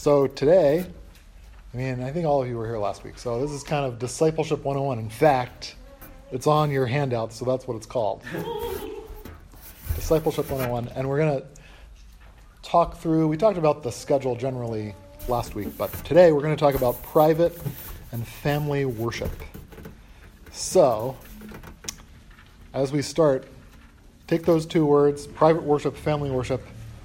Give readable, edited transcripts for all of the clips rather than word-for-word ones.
So today, I think all of you were here last week, so this is kind of Discipleship 101. In fact, it's on your handout, so that's what it's called. Discipleship 101, and we're going to talk through, we talked about the schedule generally last week, but today we're going to talk about private and family worship. So, as we start, take those two words, private worship, family worship.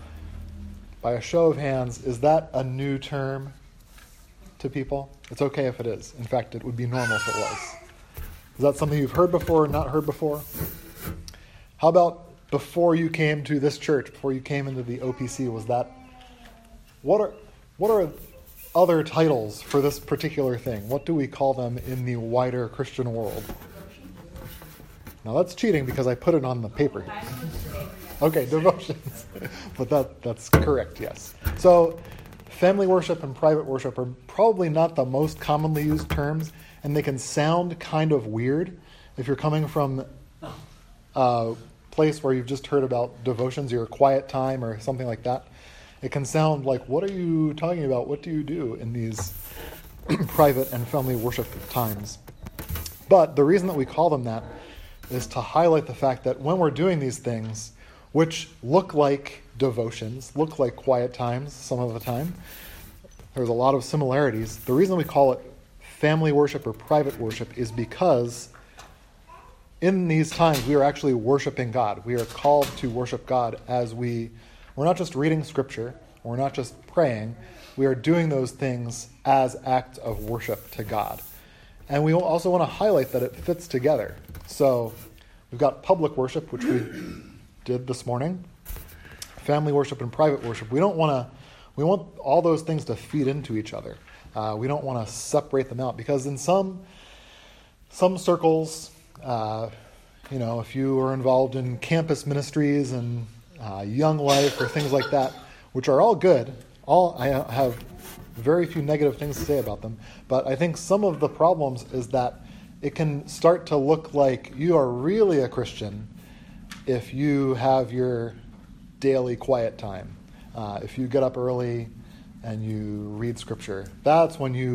By a show of hands, is that a new term to people? It's okay if it is. In fact, it would be normal if it was. Is that something you've heard before or not heard before? How about before you came to this church, before you came into the OPC, was that... What are other titles for this particular thing? What do we call them in the wider Christian world? Now that's cheating because I put it on the paper. Okay, devotions. But that's correct, yes. So family worship and private worship are probably not the most commonly used terms, and they can sound kind of weird if you're coming from a place where you've just heard about devotions, your quiet time or something like that. It can sound like, what are you talking about? What do you do in these private and family worship times? But the reason that we call them that is to highlight the fact that when we're doing these things, which look like devotions, look like quiet times some of the time, there's a lot of similarities. The reason we call it family worship or private worship is because in these times we are actually worshiping God. We are called to worship God as we're not just reading scripture, we're not just praying, we are doing those things as acts of worship to God. And we also want to highlight that it fits together. So we've got public worship, which we did this morning, family worship and private worship. We want all those things to feed into each other. We don't want to separate them out because in some circles, if you are involved in campus ministries and Young Life or things like that, which are all good, I have very few negative things to say about them, but I think some of the problems is that it can start to look like you are really a Christian if you have your daily quiet time. If you get up early and you read scripture, that's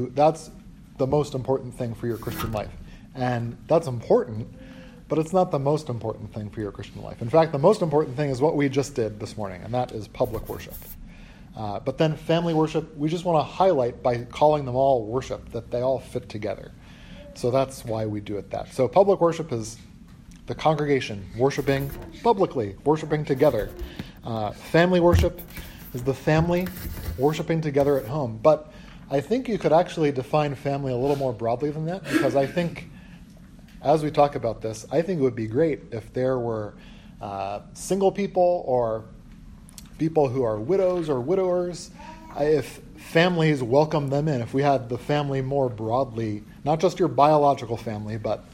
the most important thing for your Christian life. And that's important, but it's not the most important thing for your Christian life. In fact, the most important thing is what we just did this morning, and that is public worship. But then family worship, we just want to highlight by calling them all worship, that they all fit together. So that's why we do it that. So public worship is the congregation worshiping publicly, worshiping together. Family worship is the family worshiping together at home. But I think you could actually define family a little more broadly than that, because I think, as we talk about this, I think it would be great if there were single people or people who are widows or widowers, if families welcome them in, if we had the family more broadly, not just your biological family, but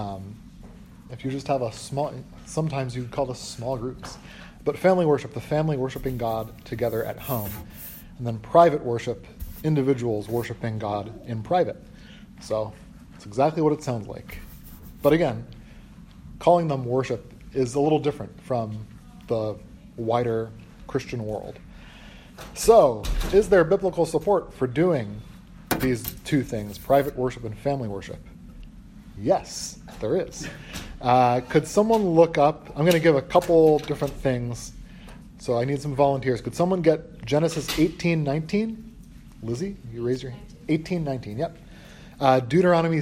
if you just have sometimes you'd call this small groups. But family worship, the family worshiping God together at home. And then private worship, individuals worshiping God in private. So it's exactly what it sounds like. But again, calling them worship is a little different from the wider Christian world. So, is there biblical support for doing these two things, private worship and family worship? Yes, there is. Could someone look up, I'm going to give a couple different things, so I need some volunteers. Could someone get Genesis 18:19? Lizzie, you raise your hand. 18:19, yep. Deuteronomy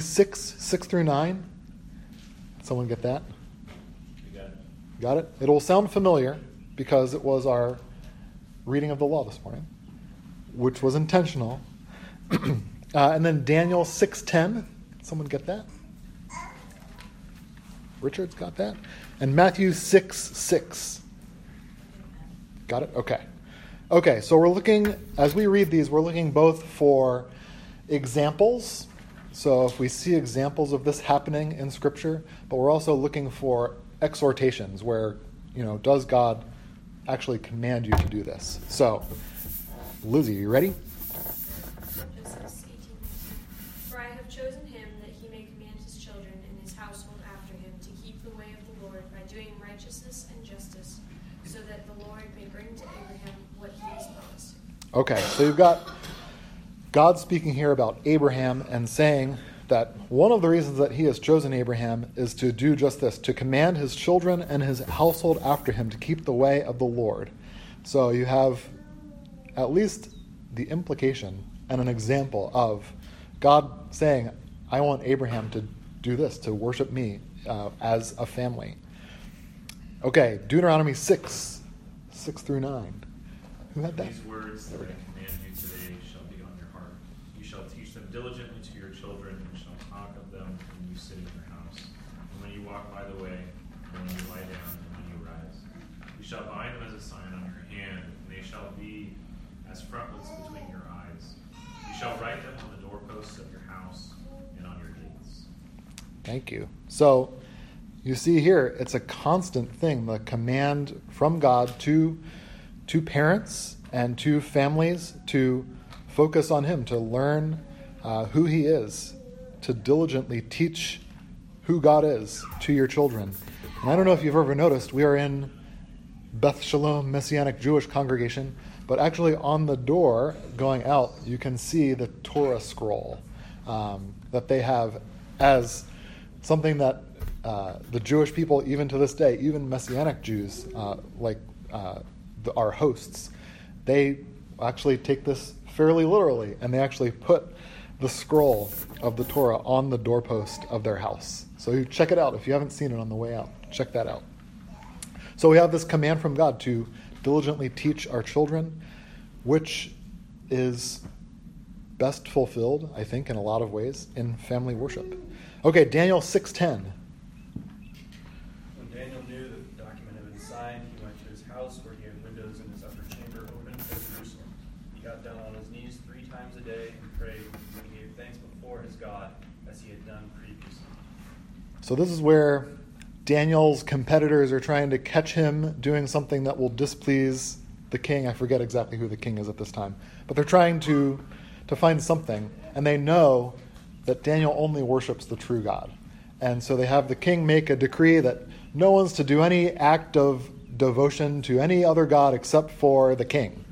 6:6-9. Someone get that? You got it. Got it? It will sound familiar because it was our reading of the law this morning, which was intentional. And then Daniel 6:10. Someone get that? Richard's got that? And Matthew 6:6. Got it? Okay. Okay, so we're looking, as we read these, we're looking both for examples. So if we see examples of this happening in Scripture, but we're also looking for exhortations where, does God actually command you to do this? So, Lizzie, you ready? Genesis 18. For I have chosen him that he may command his children and his household after him to keep the way of the Lord by doing righteousness and justice, so that the Lord may bring to Abraham what he has promised. Okay, so you've got God's speaking here about Abraham and saying that one of the reasons that he has chosen Abraham is to do just this, to command his children and his household after him to keep the way of the Lord. So you have at least the implication and an example of God saying, I want Abraham to do this, to worship me as a family. Okay, Deuteronomy 6 through 9. Who had that? These words that I command you today shall be on your heart. You shall teach them diligently to your children, and shall talk of them when you sit in your house, and when you walk by the way, and when you lie down, and when you rise. You shall bind them as a sign on your hand, and they shall be as frontlets between your eyes. You shall write them on the doorposts of your house and on your gates. Thank you. So, you see here, it's a constant thing, the command from God to parents and to families to focus on him, to learn who he is, to diligently teach who God is to your children. And I don't know if you've ever noticed, we are in Beth Shalom Messianic Jewish congregation, but actually on the door going out, you can see the Torah scroll that they have as something that the Jewish people, even to this day, even Messianic Jews, our hosts, they actually take this fairly literally, and they actually put the scroll of the Torah on the doorpost of their house. So you check it out. If you haven't seen it on the way out, check that out. So we have this command from God to diligently teach our children, which is best fulfilled, I think, in a lot of ways, in family worship. Okay, Daniel 6:10. When Daniel knew that the document had been signed, he went to his house where he had windows in his upper chamber open to Jerusalem. He got down on his knees 3 times a day and prayed, and he gave thanks before his God as he had done previously. So this is where Daniel's competitors are trying to catch him doing something that will displease the king. I forget exactly who the king is at this time. But they're trying to find something, and they know that Daniel only worships the true God. And so they have the king make a decree that no one's to do any act of devotion to any other god except for the king.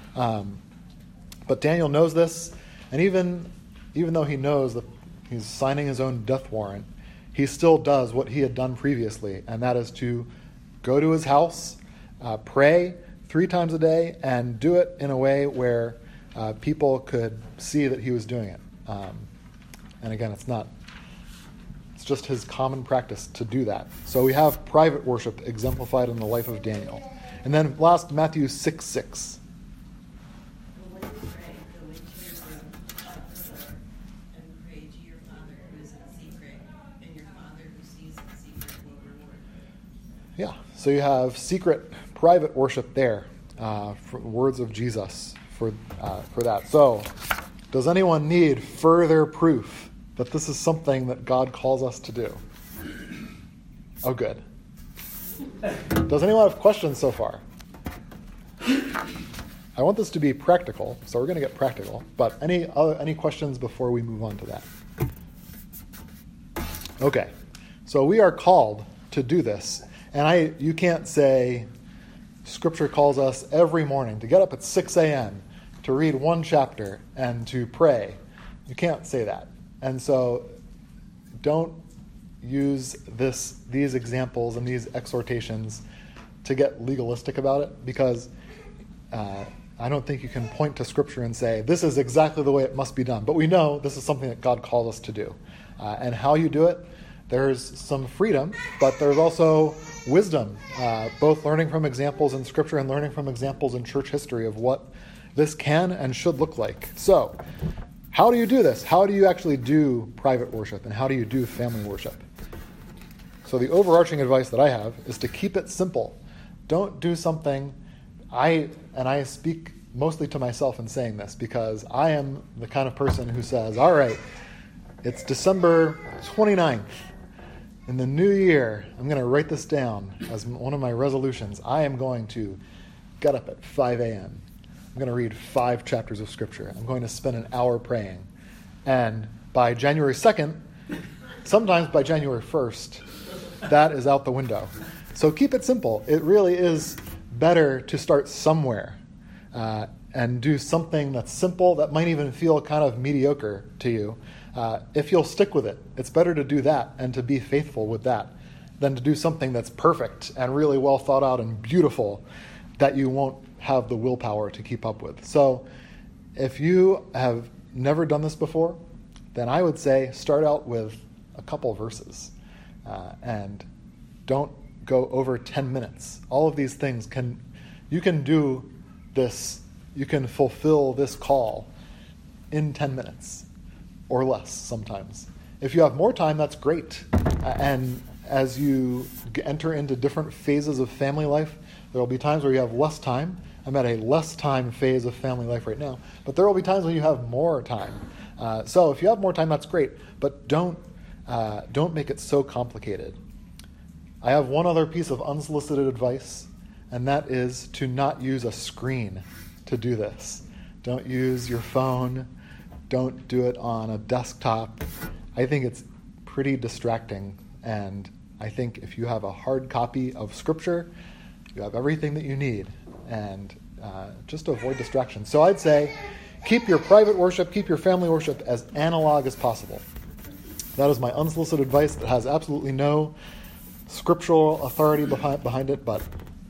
But Daniel knows this, and even though he knows that he's signing his own death warrant, he still does what he had done previously, and that is to go to his house, pray 3 times a day, and do it in a way where people could see that he was doing it. And again, it's just his common practice to do that. So we have private worship exemplified in the life of Daniel. And then last, Matthew 6:6. When you pray, go into your room, shut the door, and pray to your Father who is in secret, and your Father who sees in secret will reward you. Yeah, so you have secret, private worship there, for words of Jesus for that. So, does anyone need further proof that this is something that God calls us to do? Oh, good. Does anyone have questions so far? I want this to be practical, so we're going to get practical. But any questions before we move on to that? Okay, so we are called to do this, and you can't say Scripture calls us every morning to get up at 6 a.m. to read 1 chapter and to pray. You can't say that. And so don't use these examples and these exhortations to get legalistic about it, because I don't think you can point to Scripture and say, this is exactly the way it must be done. But we know this is something that God calls us to do. And how you do it, there's some freedom, but there's also wisdom, both learning from examples in Scripture and learning from examples in church history of what this can and should look like. So, how do you do this? How do you actually do private worship, and how do you do family worship? So the overarching advice that I have is to keep it simple. Don't do something, I speak mostly to myself in saying this, because I am the kind of person who says, all right, it's December 29th. In the new year, I'm going to write this down as one of my resolutions. I am going to get up at 5 a.m. I'm going to read 5 chapters of Scripture. I'm going to spend an hour praying. And by January 2nd, sometimes by January 1st, that is out the window. So keep it simple. It really is better to start somewhere. and do something that's simple, that might even feel kind of mediocre to you, if you'll stick with it, it's better to do that and to be faithful with that than to do something that's perfect and really well thought out and beautiful that you won't have the willpower to keep up with. So if you have never done this before, then I would say start out with a couple verses and don't go over 10 minutes. All of these things you can do this, you can fulfill this call in 10 minutes or less sometimes. If you have more time, that's great. And as you enter into different phases of family life, there will be times where you have less time. I'm at a less time phase of family life right now, but there will be times when you have more time. So if you have more time, that's great, but don't make it so complicated. I have one other piece of unsolicited advice, and that is to not use a screen to do this. Don't use your phone. Don't do it on a desktop. I think it's pretty distracting, and I think if you have a hard copy of Scripture, you have everything that you need, and just to avoid distraction. So I'd say keep your private worship, keep your family worship as analog as possible. That is my unsolicited advice that has absolutely no scriptural authority behind it, but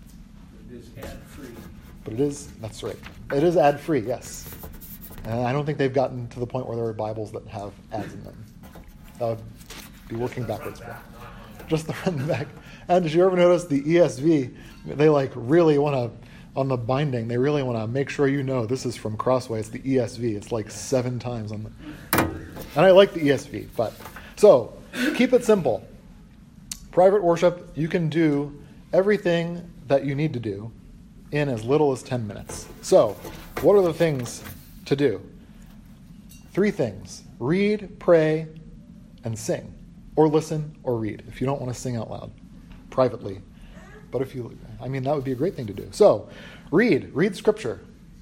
it is ad-free. But it is, that's right. It is ad-free, yes. And I don't think they've gotten to the point where there are Bibles that have ads in them. That would be working backwards. Just the front and back. And did you ever notice the ESV, they really want to, on the binding, they really want to make sure you know this is from Crossway. It's the ESV. It's like 7 times on the... And I like the ESV, but... So, keep it simple. Private worship, you can do everything that you need to do in as little as 10 minutes. So, what are the things to do? 3 things. Read, pray, and sing. Or listen or read if you don't want to sing out loud privately. But that would be a great thing to do. So, read Scripture.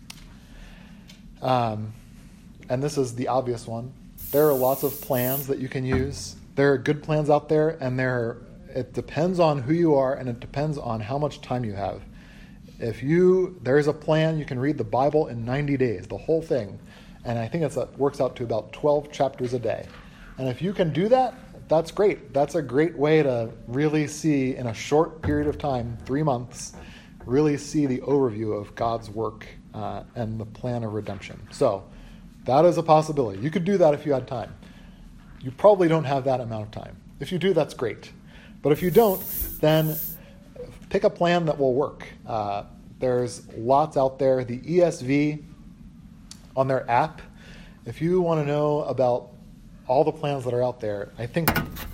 And this is the obvious one. There are lots of plans that you can use. There are good plans out there, and it depends on who you are, and it depends on how much time you have. There's a plan, you can read the Bible in 90 days, the whole thing. And I think it works out to about 12 chapters a day. And if you can do that, that's great. That's a great way to really see, in a short period of time, 3 months, really see the overview of God's work and the plan of redemption. So that is a possibility. You could do that if you had time. You probably don't have that amount of time. If you do, that's great. But if you don't, then pick a plan that will work. There's lots out there. The ESV on their app, if you want to know about all the plans that are out there, I think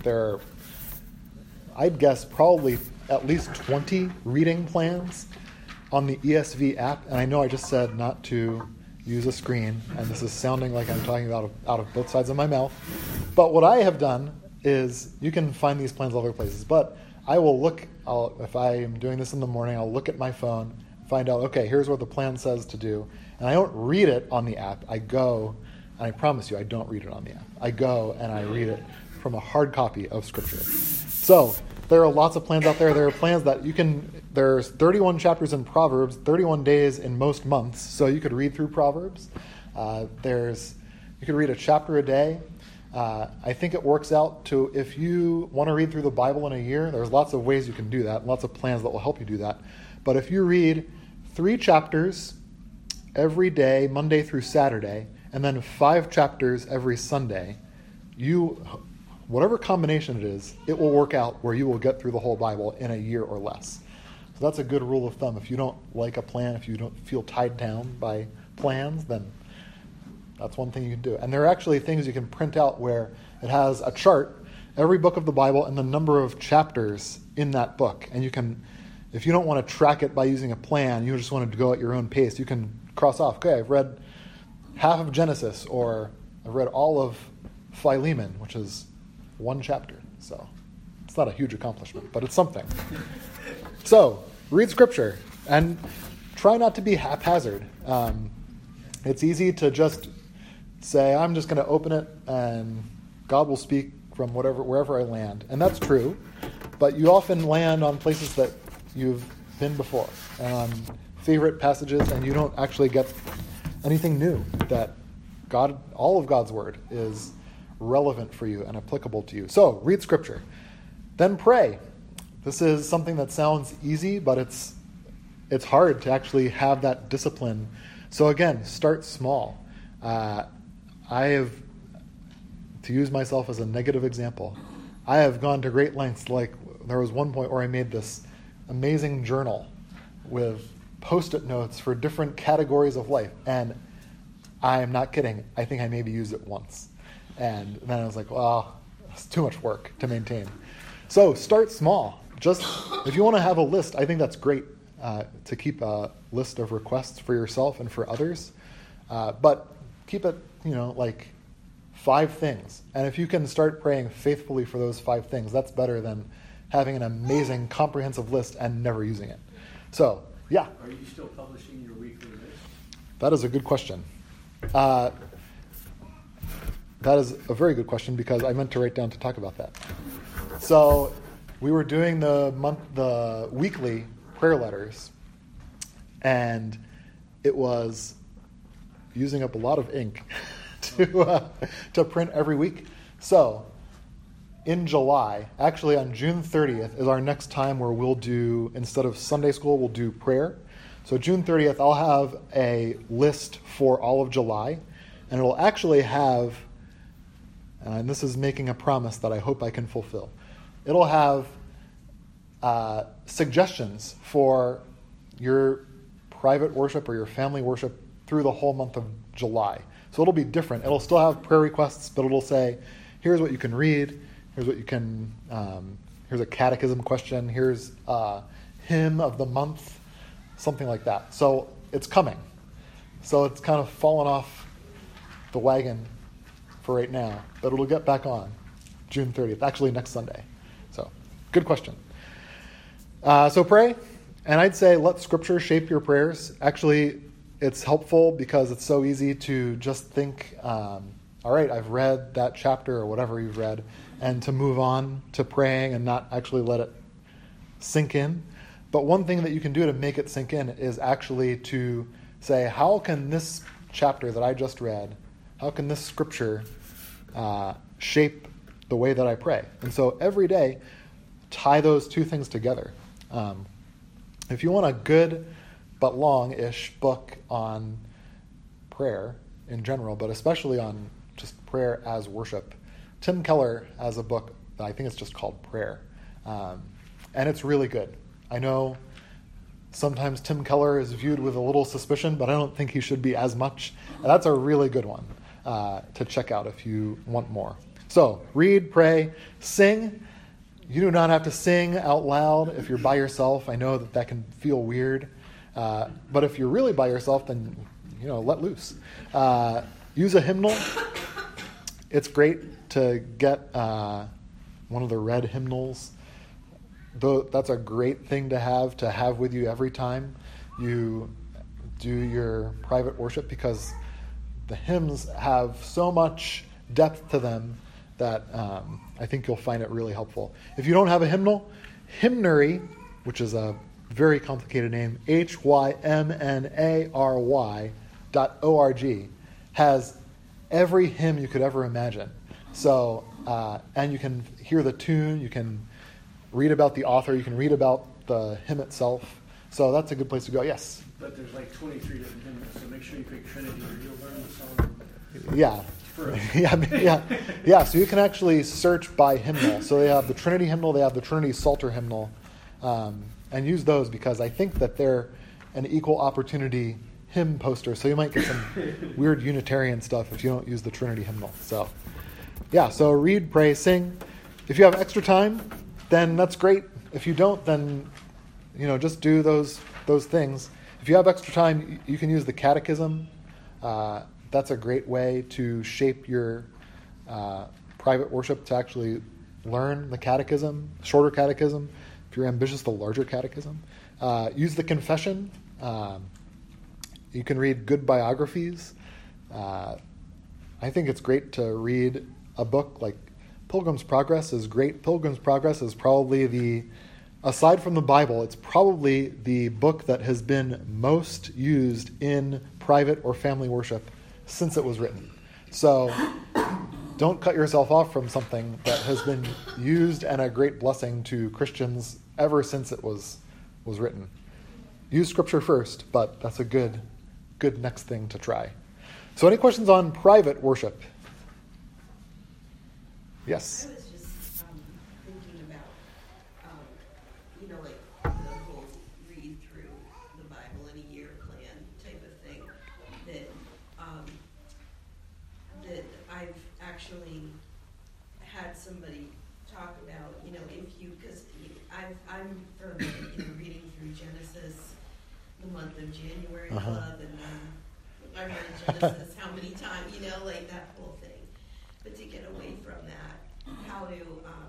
I'd guess probably at least 20 reading plans on the ESV app. And I know I just said not to use a screen, and this is sounding like I'm talking out of both sides of my mouth. But what I have done is, you can find these plans other places, but I will if I am doing this in the morning, I'll look at my phone, find out, okay, here's what the plan says to do. And I don't read it on the app. I go, and I promise you, I don't read it on the app. I go and I read it from a hard copy of Scripture. So there are lots of plans out there. There are plans that there's 31 chapters in Proverbs, 31 days in most months, so you could read through Proverbs. You could read a chapter a day. I think it works out to, if you want to read through the Bible in a year, there's lots of ways you can do that, lots of plans that will help you do that. But if you read 3 chapters every day, Monday through Saturday, and then 5 chapters every Sunday, whatever combination it is, it will work out where you will get through the whole Bible in a year or less. So that's a good rule of thumb. If you don't like a plan, if you don't feel tied down by plans, then that's one thing you can do. And there are actually things you can print out where it has a chart, every book of the Bible, and the number of chapters in that book. And you can, if you don't want to track it by using a plan, you just want to go at your own pace, you can cross off, okay, I've read half of Genesis, or I've read all of Philemon, which is 1 chapter. So it's not a huge accomplishment, but it's something. So read Scripture and try not to be haphazard. It's easy to just say, I'm just going to open it and God will speak from wherever I land. And that's true, but you often land on places that you've been before. favorite passages, and you don't actually get anything new. That all of God's word is relevant for you and applicable to you. So read Scripture. Then pray. This is something that sounds easy, but it's hard to actually have that discipline. So again, start small. I have, to use myself as a negative example, I have gone to great lengths. Like there was one point where I made this amazing journal with Post-it notes for different categories of life. And I am not kidding. I think I maybe used it once. And then I was like, well, it's too much work to maintain. So start small. Just if you want to have a list, I think that's great to keep a list of requests for yourself and for others. But keep it, like 5 things. And if you can start praying faithfully for those 5 things, that's better than having an amazing comprehensive list and never using it. So, yeah. Are you still publishing your weekly list? That is a good question. That is a very good question because I meant to write down to talk about that. So we were doing the weekly prayer letters, and it was using up a lot of ink to print every week. So in July, actually on June 30th is our next time where we'll do, instead of Sunday school, we'll do prayer. So June 30th, I'll have a list for all of July, and it'll actually have, and this is making a promise that I hope I can fulfill, it'll have suggestions for your private worship or your family worship through the whole month of July. So it'll be different. It'll still have prayer requests, but it'll say, here's what you can read, here's what you can, here's a catechism question, here's a hymn of the month, something like that. So it's coming. So it's kind of fallen off the wagon for right now, but it'll get back on June 30th, actually next Sunday. So good question. So pray, and I'd say let Scripture shape your prayers. Actually, it's helpful because it's so easy to just think, all right, I've read that chapter or whatever you've read, and to move on to praying and not actually let it sink in. But one thing that you can do to make it sink in is actually to say, how can this chapter that I just read, how can this Scripture shape the way that I pray? And so every day, tie those 2 things together. If you want a good but long-ish book on prayer in general, but especially on just prayer as worship, Tim Keller has a book that I think it's just called Prayer. And it's really good. I know sometimes Tim Keller is viewed with a little suspicion, but I don't think he should be as much. And that's a really good one to check out if you want more. So read, pray, sing. You do not have to sing out loud if you're by yourself. I know that can feel weird. But if you're really by yourself, then, let loose. Use a hymnal. It's great to get one of the red hymnals. That's a great thing to have with you every time you do your private worship, because the hymns have so much depth to them that I think you'll find it really helpful. If you don't have a hymnal, Hymnary, which is a very complicated name, HYMNARY.org, has every hymn you could ever imagine. So, and you can hear the tune, you can read about the author, you can read about the hymn itself. So that's a good place to go. Yes? But there's like 23 different hymns, so make sure you pick Trinity or you'll learn the song. Yeah. Yeah. So you can actually search by hymnal. So they have the Trinity hymnal, they have the Trinity Psalter hymnal, and use those because I think that they're an equal opportunity hymn poster. So you might get some weird Unitarian stuff if you don't use the Trinity hymnal. So, so read, pray, sing. If you have extra time, then that's great. If you don't, then just do those things. If you have extra time, you can use the catechism. That's a great way to shape your private worship, to actually learn the catechism, shorter catechism. If you're ambitious, the larger catechism. Use the confession. You can read good biographies. I think it's great to read a book like Pilgrim's Progress is great. Pilgrim's Progress is probably the aside from the Bible, it's probably the book that has been most used in private or family worship since it was written. So don't cut yourself off from something that has been used and a great blessing to Christians ever since it was written. Use Scripture first, but that's a good next thing to try. So any questions on private worship? Yes? I was just thinking about, like the whole read through the Bible in a year plan type of thing that I've actually had somebody talk about, because I'm from, reading through Genesis, the month of January club, and then I read Genesis how many times, like that whole thing. But to get away from that, how to,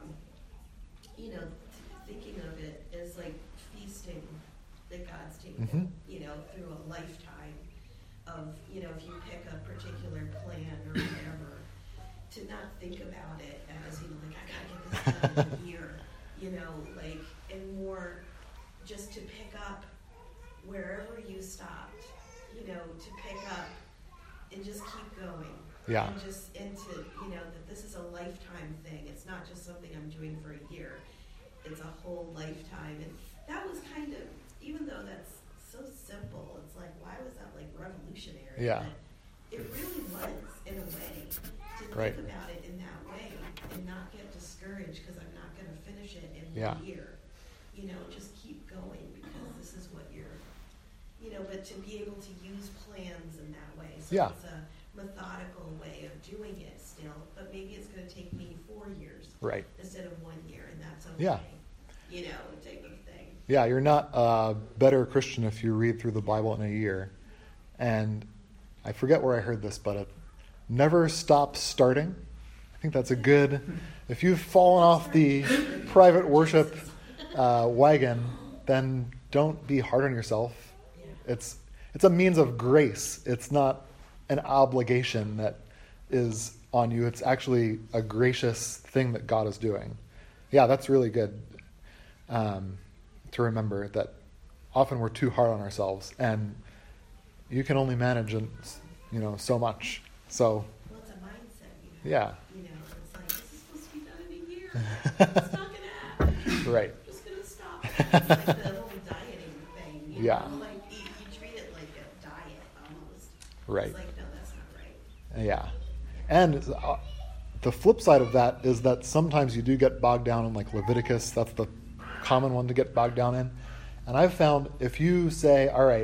thinking of it as like feasting at God's table, through a lifetime of, if you pick a particular plan or whatever, to not think about it as, I gotta get this done in a year, and more just to pick up wherever you stopped, to pick up and just keep going. Yeah. And to, that this is a lifetime thing. It's not just something I'm doing for a year. It's a whole lifetime. And that was kind of, even though that's so simple, it's like, why was that like revolutionary? Yeah. But it really was, in a way, to think Right. about it in that way and not get discouraged because I'm not going to finish it in Yeah. 1 year. Just keep going because this is what you're, but to be able to use plans in that way. So Yeah. it's a methodical way of doing it still, but maybe it's going to take me 4 years Right. instead of 1 year, and that's okay. Yeah. Type of thing. Yeah, you're not a better Christian if you read through the Bible in a year. And I forget where I heard this, but never stop starting. I think that's a good, if you've fallen off the private worship wagon, then don't be hard on yourself. Yeah. It's a means of grace. It's not an obligation that is on you. It's actually a gracious thing that God is doing. Yeah, that's really good to remember that often we're too hard on ourselves, and you can only manage, so much. So, Well, it's a mindset. yeah. It's like, this is supposed to be done in a year. It's not going to happen. Right. I'm just going to stop. It's like the whole dieting thing. Yeah. Like you treat it like a diet almost. Right. It's like, no, that's not right. Yeah. And the flip side of that is that sometimes you do get bogged down in like Leviticus. That's the common one to get bogged down in. And I've found if you say, all right,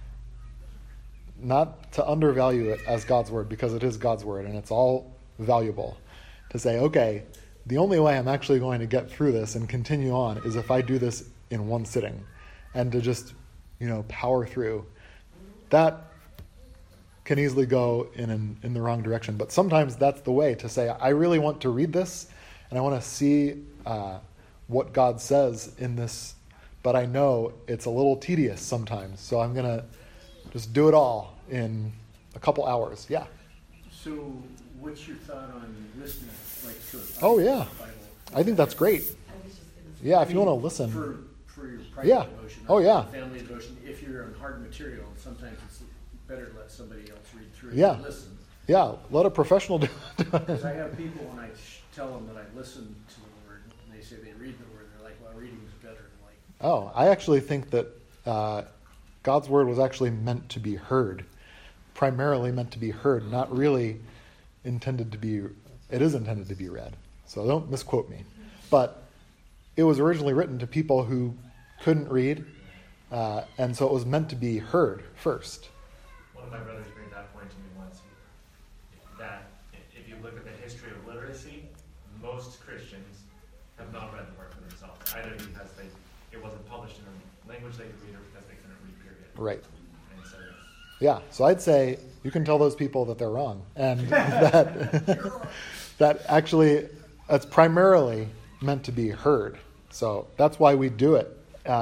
not to undervalue it as God's word, because it is God's word and it's all valuable, to say, okay, the only way I'm actually going to get through this and continue on is if I do this in one sitting, and to just, power through. That can easily go in the wrong direction. But sometimes that's the way to say, I really want to read this and I want to see what God says in this, but I know it's a little tedious sometimes, so I'm going to just do it all in a couple hours. Yeah. So what's your thought on listening? Oh, yeah. Bible? I think that's great. I was just going to say. Yeah, if you want to listen. For your private Yeah. devotion. Oh, yeah. Family devotion. If you're on hard material, sometimes it's better to let somebody else read through it Yeah. and listen. Yeah, let a professional do it. Because I have people, when I tell them that I listen to the word, and they say they read the word, they're like, well, reading is better. I'm like, Oh, I actually think that God's word was actually meant to be heard. Primarily meant to be heard, not really intended to be, it is intended to be read. So don't misquote me. But it was originally written to people who couldn't read, and so it was meant to be heard first. One of my brothers made that point to me once, that if you look at the history of literacy, most Christians have not read the word for themselves, either because it wasn't published in a language they could read or because they couldn't read, period. Right. And so, Yeah, so I'd say you can tell those people that they're wrong, and that actually that's primarily meant to be heard. So that's why we do it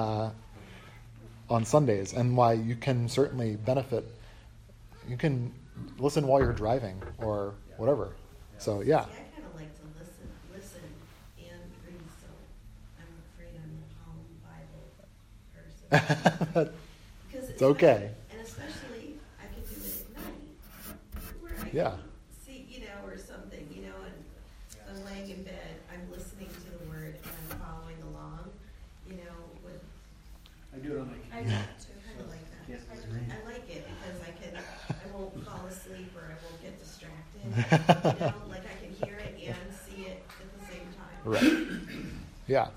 on Sundays, and why you can certainly benefit. You can listen while you're driving or whatever. So yeah, See, I kind of like to listen and read, so I'm afraid I'm home It's okay. And especially, I could do it at night, where I Yeah. can see, or something, and I'm laying in bed, I'm listening to the word, and I'm following along, with I do it on my I computer. do that too. kind of like that. Yeah. I like it because I won't fall asleep or I won't get distracted. Like I can hear it and see it at the same time. Right. Yeah.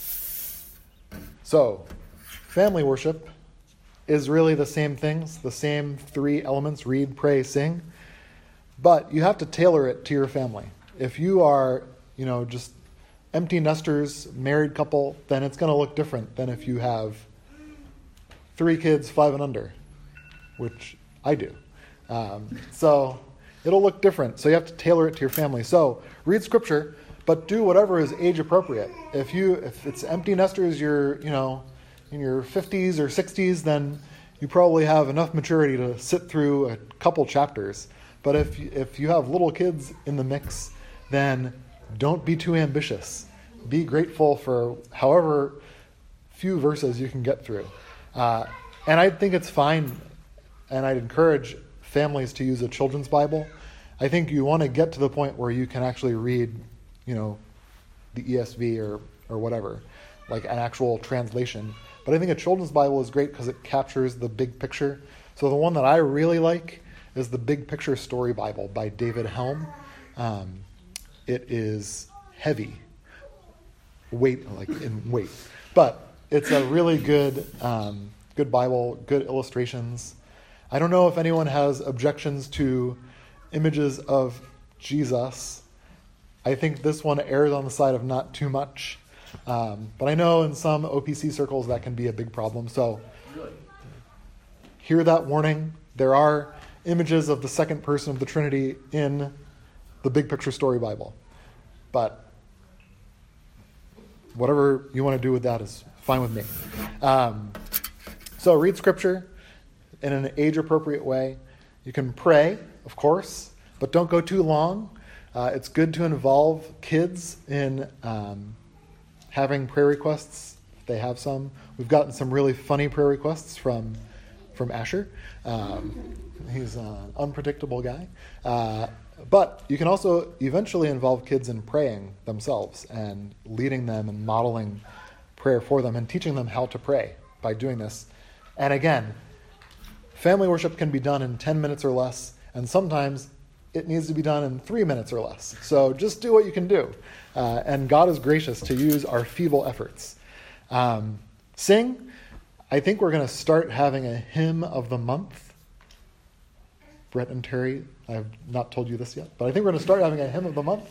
So, family worship is really the same things, the same three elements: read, pray, sing. But you have to tailor it to your family. If you are, just empty nesters, married couple, then it's going to look different than if you have 3 kids, 5 and under, which I do. So it'll look different. So you have to tailor it to your family. So read scripture, but do whatever is age appropriate. If it's empty nesters, you're, in your 50s or 60s, then you probably have enough maturity to sit through a couple chapters. But if you have little kids in the mix, then don't be too ambitious. Be grateful for however few verses you can get through. And I think it's fine, and I'd encourage families to use a children's Bible. I think you want to get to the point where you can actually read, the ESV or whatever, like an actual translation. But I think a children's Bible is great because it captures the big picture. So the one that I really like is the Big Picture Story Bible by David Helm. It is heavy, weight, but it's a really good Bible, good illustrations. I don't know if anyone has objections to images of Jesus. I think this one errs on the side of not too much. But I know in some OPC circles that can be a big problem. So hear that warning. There are images of the second person of the Trinity in the Big Picture Story Bible. But whatever you want to do with that is fine with me. So read scripture in an age-appropriate way. You can pray, of course, but don't go too long. It's good to involve kids in having prayer requests. If they have some. We've gotten some really funny prayer requests from Asher. He's an unpredictable guy. But you can also eventually involve kids in praying themselves and leading them and modeling prayer for them and teaching them how to pray by doing this. And again, family worship can be done in 10 minutes or less, and sometimes it needs to be done in 3 minutes or less. So just do what you can do. And God is gracious to use our feeble efforts. Sing. I think we're going to start having a hymn of the month. Brett and Terry, I have not told you this yet, but I think we're going to start having a hymn of the month.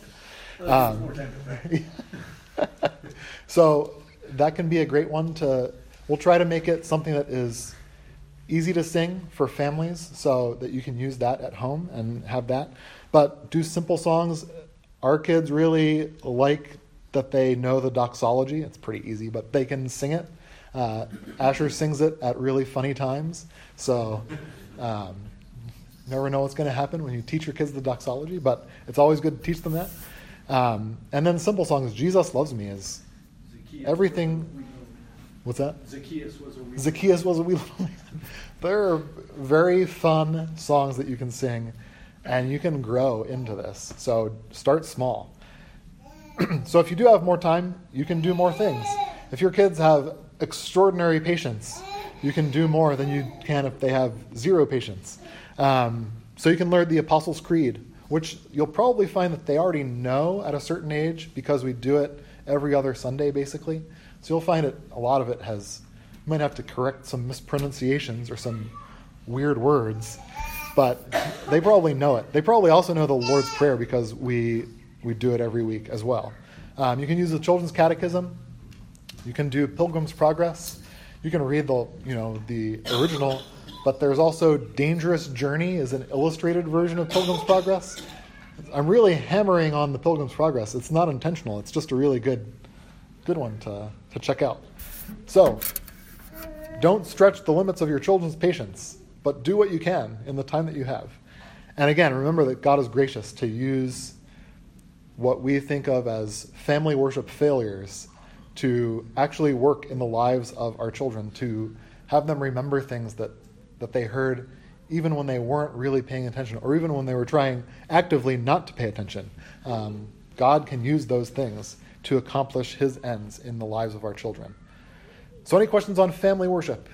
So that can be a great one we'll try to make it something that is easy to sing for families so that you can use that at home and have that. But do simple songs. Our kids really like that they know the doxology. It's pretty easy, but they can sing it. Asher sings it at really funny times. So never know what's going to happen when you teach your kids the doxology, but it's always good to teach them that. And then simple songs. Jesus Loves Me is everything. What's that? Zacchaeus was a wee little man. They're very fun songs that you can sing, and you can grow into this. So start small. So if you do have more time, you can do more things. If your kids have extraordinary patience, you can do more than you can if they have zero patience. So you can learn the Apostles' Creed, which you'll probably find that they already know at a certain age because we do it every other Sunday, basically. So you'll find a lot of it you might have to correct some mispronunciations or some weird words, but they probably know it. They probably also know the Lord's Prayer because we do it every week as well. You can use the Children's Catechism. You can do Pilgrim's Progress. You can read the original, but there's also Dangerous Journey is an illustrated version of Pilgrim's Progress. I'm really hammering on the Pilgrim's Progress. It's not intentional. It's just a really good one to check out. So, don't stretch the limits of your children's patience, but do what you can in the time that you have. And again, remember that God is gracious to use what we think of as family worship failures to actually work in the lives of our children, to have them remember things that they heard even when they weren't really paying attention, or even when they were trying actively not to pay attention. God can use those things to accomplish his ends in the lives of our children. So any questions on family worship?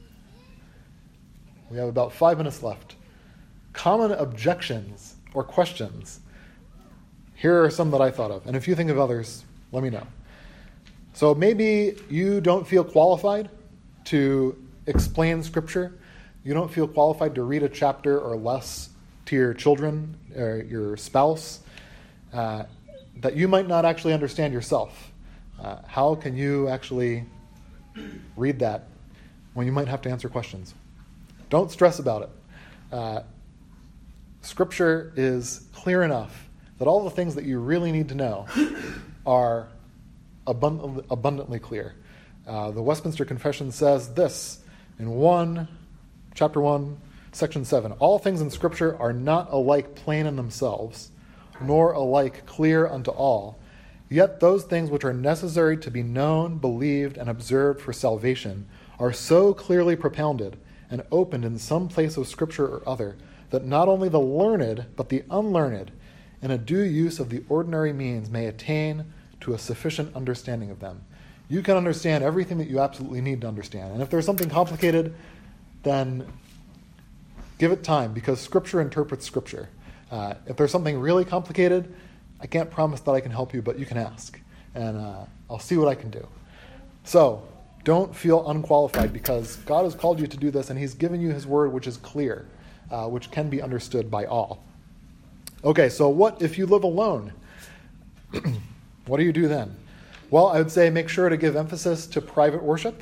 We have about 5 minutes left. Common objections or questions. Here are some that I thought of. And if you think of others, let me know. So maybe you don't feel qualified to explain Scripture. You don't feel qualified to read a chapter or less to your children or your spouse that you might not actually understand yourself. How can you actually read that when you might have to answer questions? Don't stress about it. Scripture is clear enough that all the things that you really need to know are abundantly clear. The Westminster Confession says this in chapter 1, section 7. All things in Scripture are not alike plain in themselves, nor alike clear unto all. Yet those things which are necessary to be known, believed, and observed for salvation are so clearly propounded and opened in some place of Scripture or other, that not only the learned, but the unlearned, in a due use of the ordinary means, may attain to a sufficient understanding of them. You can understand everything that you absolutely need to understand. And if there's something complicated, then give it time, because Scripture interprets Scripture. If there's something really complicated, I can't promise that I can help you, but you can ask. And I'll see what I can do. So, don't feel unqualified, because God has called you to do this, and he's given you his word, which is clear, which can be understood by all. Okay, so what if you live alone? What do you do then? Well, I would say make sure to give emphasis to private worship.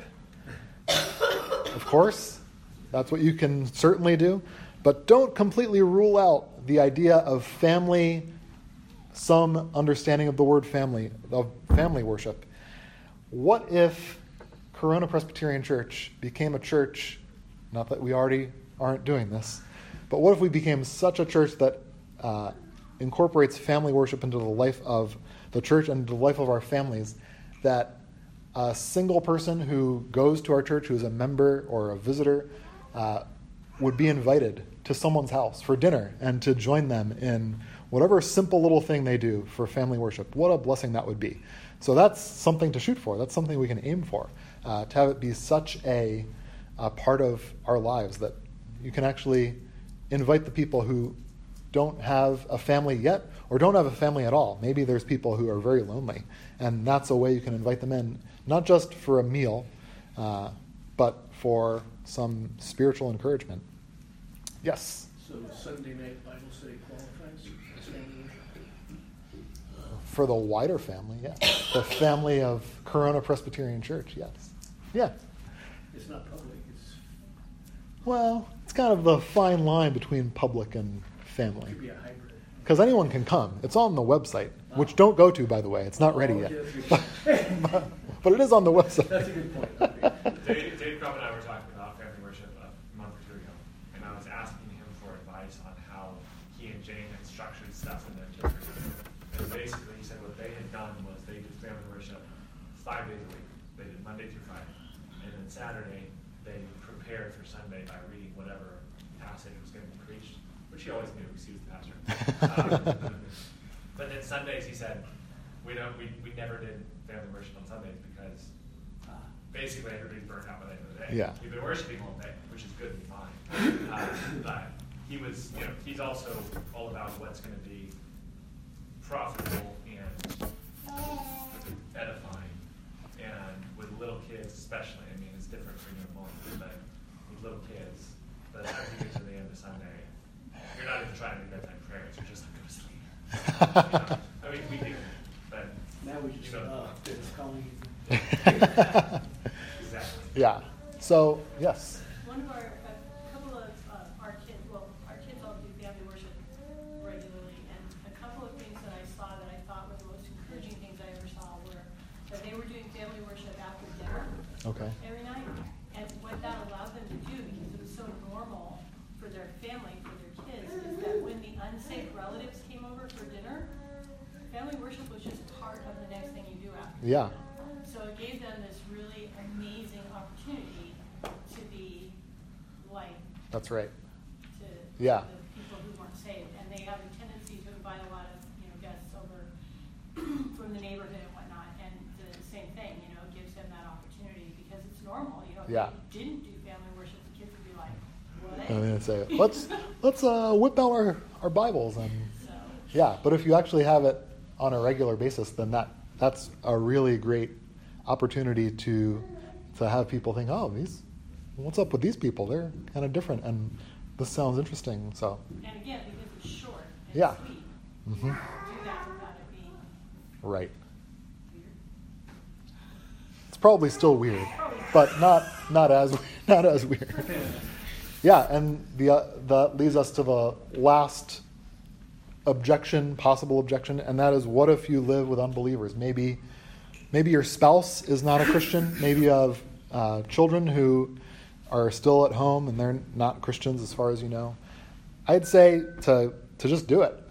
Of course, that's what you can certainly do. But don't completely rule out the idea of family, some understanding of the word family, of family worship. What if Corona Presbyterian Church became a church, not that we already aren't doing this, but what if we became such a church that incorporates family worship into the life of the church and the life of our families, that a single person who goes to our church, who is a member or a visitor, would be invited to someone's house for dinner and to join them in whatever simple little thing they do for family worship. What a blessing that would be. So that's something to shoot for. That's something we can aim for, to have it be such a part of our lives that you can actually invite the people who don't have a family yet or don't have a family at all. Maybe there's people who are very lonely, and that's a way you can invite them in, not just for a meal, but for some spiritual encouragement. Yes? So Sunday night Bible study qualifies as family worship? For the wider family, yes. The family of Corona Presbyterian Church, yes. Yeah. It's not public. Well, it's kind of the fine line between public and It family. could be a hybrid. Because anyone can come. It's on the website, which don't go to, by the way. It's not ready yet. But it is on the website. That's a good point. Dave Crum and I were talking about family worship a month or two ago, and I was asking him for advice on how he and Jane had structured stuff in their church. And basically, he said what they had done was they did family worship 5 days a week. They did Monday through Friday. And then Saturday, they prepared for Sunday by reading whatever passage was going to be preached, which he always knew because he was the pastor. But then Sundays, he said, we never did family worship on Sundays because basically everybody's burnt out by the end of the day. Yeah. We've been worshiping all day, which is good and fine. But he was, he's also all about what's going to be profitable and edifying. And with little kids especially, I mean, it's different for you and mom, but with little kids, but as you get to the end of Sunday, you're not even trying to do bedtime prayers, you're just like, go to sleep. I mean, we do, but Now we just it's calling. Exactly. Yeah. So, yes. One of a couple of our kids all do family worship regularly, and a couple of things that I saw that I thought were the most encouraging things I ever saw were that they were doing family worship after dinner Okay. every night, and what that allowed them to do, because it was so normal for their family, for their kids, is that when the unsafe relatives came over for dinner, family worship was just part of the next thing you do after. Yeah. So it That's right. to Yeah. the people who weren't saved. And they have a tendency to invite a lot of, guests over from the neighborhood and whatnot. And the same thing, gives them that opportunity because it's normal. If Yeah. they didn't do family worship, the kids would be like, what? And then say, let's whip out our Bibles. And So, yeah, but if you actually have it on a regular basis, then that's a really great opportunity to have people think, oh, what's up with these people? They're kind of different, and this sounds interesting. So and again, because it's short and Yeah. sweet, Mhm. you can do that without it being right, weird. it's probably still weird, but not as weird. Yeah, and that leads us to the last possible objection, and that is, what if you live with unbelievers? Maybe your spouse is not a Christian. Maybe you have children who are still at home and they're not Christians as far as you know. I'd say to just do it.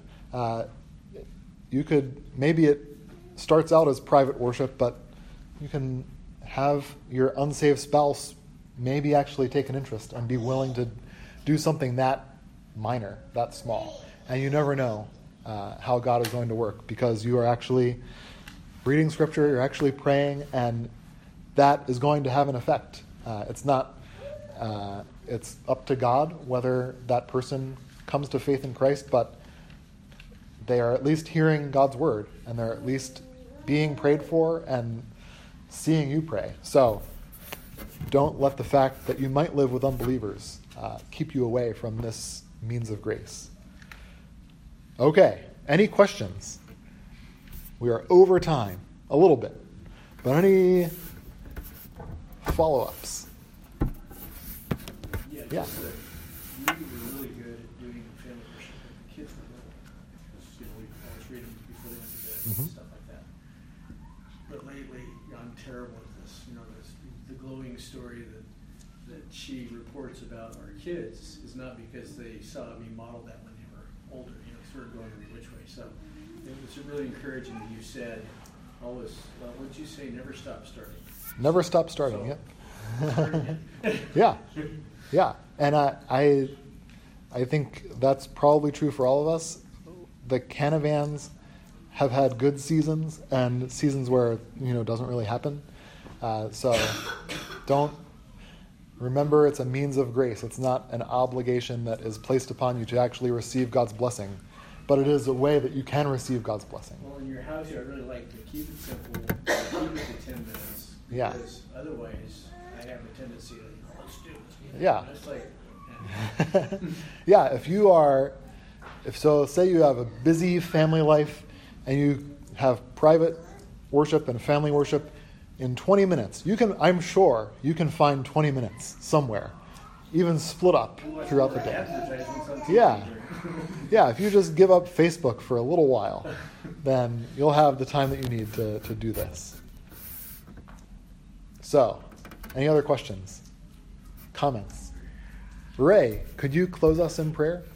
Maybe it starts out as private worship, but you can have your unsaved spouse maybe actually take an interest and be willing to do something that minor, that small. And you never know how God is going to work, because you are actually reading Scripture, you're actually praying, and that is going to have an effect. It's up to God whether that person comes to faith in Christ, but they are at least hearing God's word, and they're at least being prayed for and seeing you pray. So don't let the fact that you might live with unbelievers keep you away from this means of grace. Okay, any questions? We are over time a little bit, but any follow-ups? Yeah. Yeah. Just, we were really good at doing family worship with the kids were little. Because, we always read them before they went to bed and stuff like that. But lately, I'm terrible at this. The glowing story that she reports about our kids is not because they saw me model that when they were older, sort of going every which way. So it was really encouraging that you said, always, what did you say, never stop starting? Never stop starting, So, yeah. Yeah, and I think that's probably true for all of us. The Canavans have had good seasons and seasons where it doesn't really happen. So remember, it's a means of grace. It's not an obligation that is placed upon you to actually receive God's blessing, but it is a way that you can receive God's blessing. Well, in your house, I really like to keep it simple, keep it to 10 minutes. Yeah. Because otherwise, I have a tendency to, let's do it. Yeah. It's like, Yeah, say you have a busy family life and you have private worship and family worship in 20 minutes. I'm sure you can find 20 minutes somewhere, even split up throughout the day. advertisements on TV. Yeah, if you just give up Facebook for a little while, then you'll have the time that you need to do this. So, any other questions? Comments? Ray, could you close us in prayer?